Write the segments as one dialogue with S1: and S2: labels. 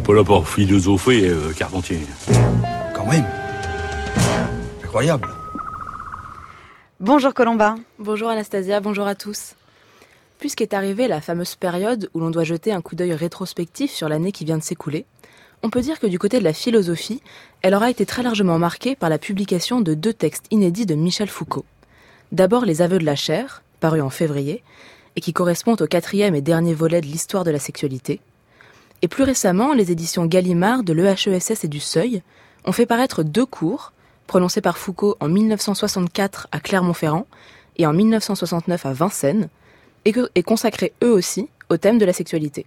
S1: n'est pas là pour philosopher, Carpentier.
S2: Quand même. Incroyable.
S3: Bonjour Colomba.
S4: Bonjour Anastasia, bonjour à tous. Puisqu'est arrivée la fameuse période où l'on doit jeter un coup d'œil rétrospectif sur l'année qui vient de s'écouler, on peut dire que du côté de la philosophie, elle aura été très largement marquée par la publication de 2 textes inédits de Michel Foucault. D'abord Les Aveux de la chair, paru en février, et qui correspondent au 4e et dernier volet de l'histoire de la sexualité. Et plus récemment, les éditions Gallimard de l'EHESS et du Seuil ont fait paraître 2 cours, prononcés par Foucault en 1964 à Clermont-Ferrand et en 1969 à Vincennes, et consacrés eux aussi au thème de la sexualité.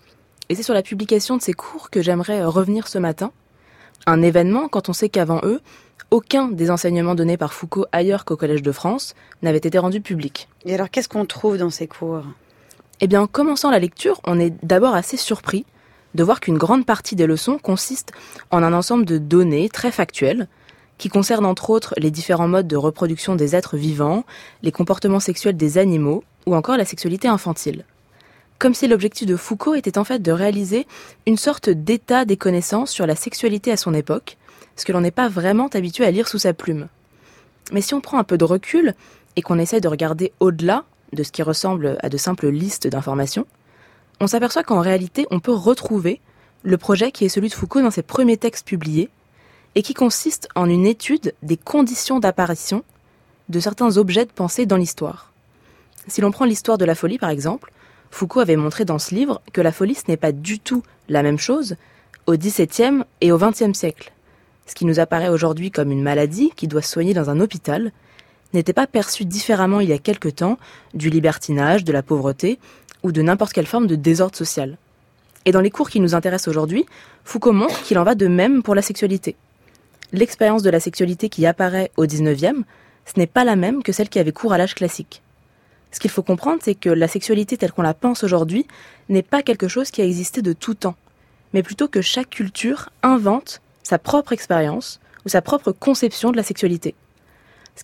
S4: Et c'est sur la publication de ces cours que j'aimerais revenir ce matin. Un événement quand on sait qu'avant eux, aucun des enseignements donnés par Foucault ailleurs qu'au Collège de France n'avait été rendu public.
S3: Et alors, qu'est-ce qu'on trouve dans ces cours ?
S4: Eh bien, en commençant la lecture, on est d'abord assez surpris de voir qu'une grande partie des leçons consiste en un ensemble de données très factuelles qui concernent entre autres les différents modes de reproduction des êtres vivants, les comportements sexuels des animaux ou encore la sexualité infantile. Comme si l'objectif de Foucault était en fait de réaliser une sorte d'état des connaissances sur la sexualité à son époque, ce que l'on n'est pas vraiment habitué à lire sous sa plume. Mais si on prend un peu de recul et qu'on essaie de regarder au-delà de ce qui ressemble à de simples listes d'informations, on s'aperçoit qu'en réalité on peut retrouver le projet qui est celui de Foucault dans ses premiers textes publiés et qui consiste en une étude des conditions d'apparition de certains objets de pensée dans l'histoire. Si l'on prend l'histoire de la folie par exemple, Foucault avait montré dans ce livre que la folie ce n'est pas du tout la même chose au XVIIe et au XXe siècle. Ce qui nous apparaît aujourd'hui comme une maladie qui doit se soigner dans un hôpital n'était pas perçu différemment il y a quelque temps du libertinage, de la pauvreté ou de n'importe quelle forme de désordre social. Et dans les cours qui nous intéressent aujourd'hui, Foucault montre qu'il en va de même pour la sexualité. L'expérience de la sexualité qui apparaît au XIXe, ce n'est pas la même que celle qui avait cours à l'âge classique. Ce qu'il faut comprendre, c'est que la sexualité telle qu'on la pense aujourd'hui n'est pas quelque chose qui a existé de tout temps, mais plutôt que chaque culture invente sa propre expérience ou sa propre conception de la sexualité. Ce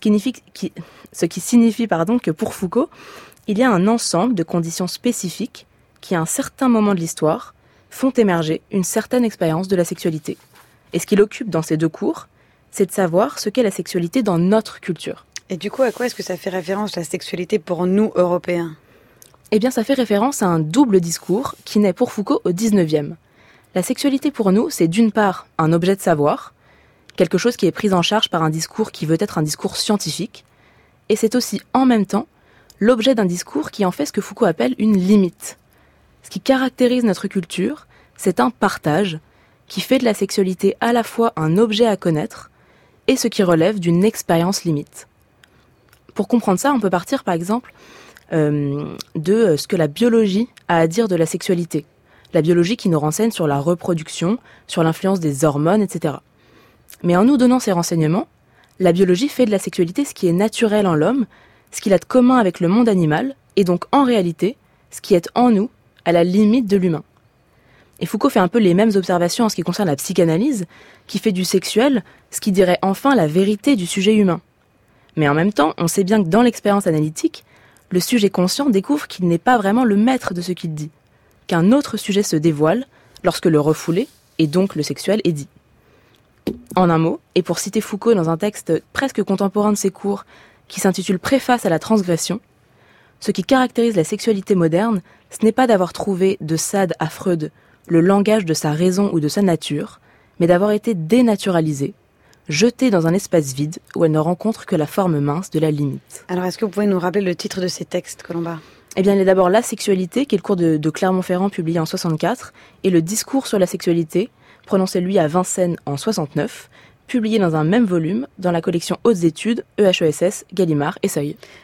S4: qui signifie que pour Foucault, il y a un ensemble de conditions spécifiques qui, à un certain moment de l'histoire, font émerger une certaine expérience de la sexualité. Et ce qu'il occupe dans ces 2 cours, c'est de savoir ce qu'est la sexualité dans notre culture.
S3: Et du coup, à quoi est-ce que ça fait référence, la sexualité, pour nous, Européens ?
S4: Eh bien, ça fait référence à un double discours qui naît pour Foucault au XIXe. La sexualité pour nous, c'est d'une part un objet de savoir, quelque chose qui est pris en charge par un discours qui veut être un discours scientifique, et c'est aussi en même temps l'objet d'un discours qui en fait ce que Foucault appelle une limite. Ce qui caractérise notre culture, c'est un partage qui fait de la sexualité à la fois un objet à connaître et ce qui relève d'une expérience limite. Pour comprendre ça, on peut partir par exemple de ce que la biologie a à dire de la sexualité. La biologie qui nous renseigne sur la reproduction, sur l'influence des hormones, etc. Mais en nous donnant ces renseignements, la biologie fait de la sexualité ce qui est naturel en l'homme, ce qu'il a de commun avec le monde animal, et donc en réalité, ce qui est en nous, à la limite de l'humain. Et Foucault fait un peu les mêmes observations en ce qui concerne la psychanalyse, qui fait du sexuel ce qui dirait enfin la vérité du sujet humain. Mais en même temps, on sait bien que dans l'expérience analytique, le sujet conscient découvre qu'il n'est pas vraiment le maître de ce qu'il dit, qu'un autre sujet se dévoile lorsque le refoulé, et donc le sexuel, est dit. En un mot, et pour citer Foucault dans un texte presque contemporain de ses cours, qui s'intitule Préface à la transgression, ce qui caractérise la sexualité moderne, ce n'est pas d'avoir trouvé de Sade à Freud le langage de sa raison ou de sa nature, mais d'avoir été dénaturalisée, jetée dans un espace vide où elle ne rencontre que la forme mince de la limite.
S3: Alors, est-ce que vous pouvez nous rappeler le titre de ces textes, Colomba ?
S4: Eh bien, il y a d'abord La sexualité, qui est le cours de Clermont-Ferrand publié en 64, et le discours sur la sexualité, prononcé lui à Vincennes en 69, publié dans un même volume dans la collection Hautes études, EHESS, Gallimard et Seuil.